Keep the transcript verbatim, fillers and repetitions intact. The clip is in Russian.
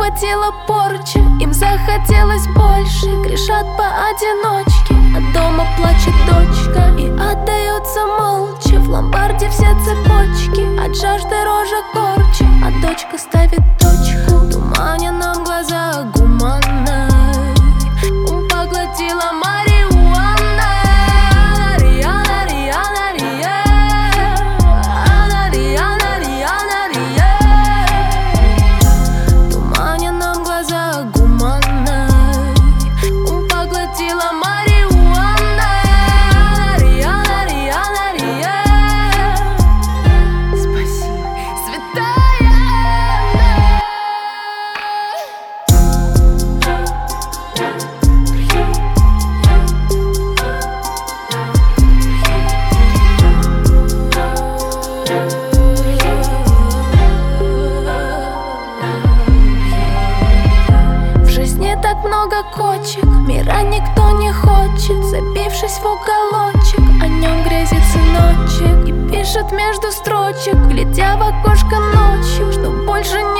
хватило порчи, им захотелось больше. Грешат поодиночке, а дома плачет дочка и отдается молча. В ломбарде все цепочки, от жажды рожа корчит, а дочка ставит точку. Туманенным глаза гуманной ум поглотила марихуана. Риана, Риана, Риана, Риана, Риана, Риана. Туманенным глаза гуманной ум поглотила марихуана. Риана, Риана, Риана. Спасибо, святая. В жизни так много кочек, мира никто не хочет. Забившись в уголочек, о нем грезит сыночек и пишет между строчек, глядя в окошко ночью, что больше не